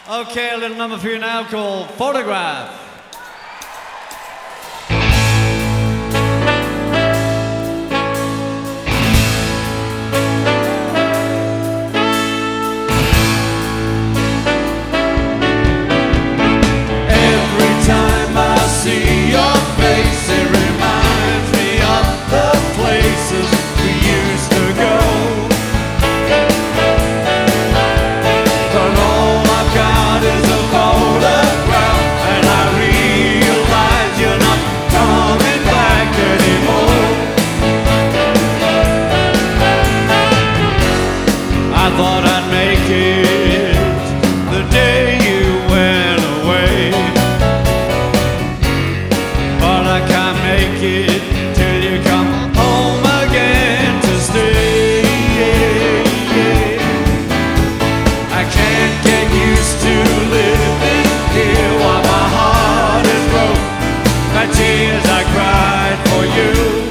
Okay, a little number for you now called Photograph. Every time I see your face, it reminds me of the places we used to go. But all I've got is a photograph, and I realize you're not coming back anymore. I thought I'd make it the day you went away, but I can't make it till you come home again to stay. I can't get used to living here while my heart is broke by tears I cried for you.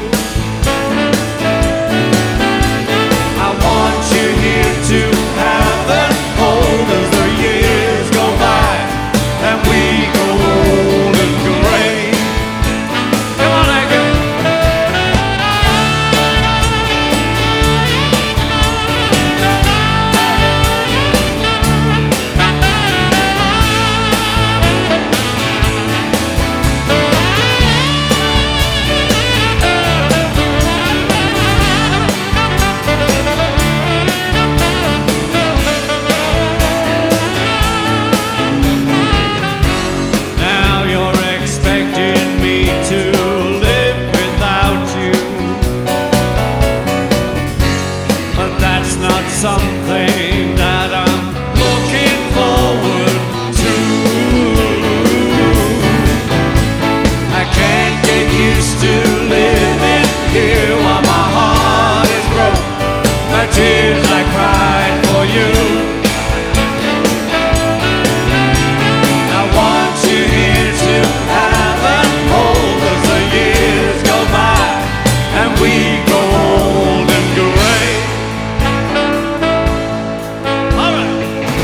I want you here to have and hold as the years go by and we go old and gray. Come on, Anchor. Now you're expecting me to live without you, but that's not something that I'm looking forward to. I can't get used to living here while my heart is broke by tears I cried for you. I want you here to have and hold as the years go by and we go old and gray. All right.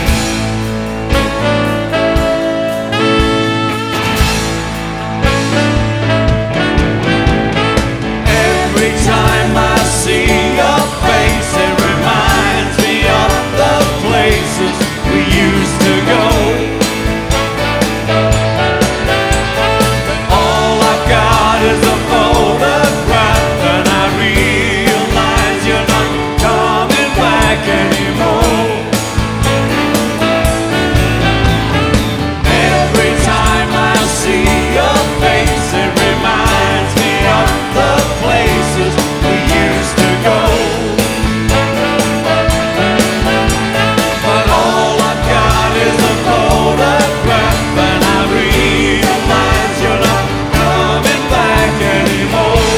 Every time I see your face, it reminds me of the places we used to go. All I've got is a photograph, and I realize you're not coming back anymore. Every time I see your face, it reminds me of the places we used to go. But all I've got is a photograph, and I realize you're not coming back anymore.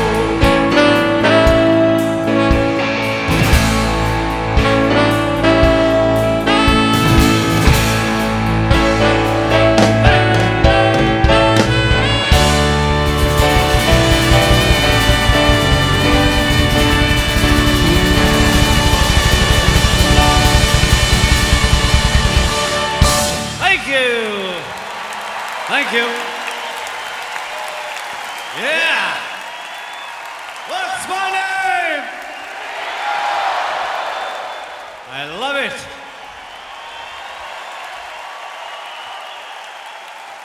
Thank you. Thank you. Yeah. What's my name? I love it.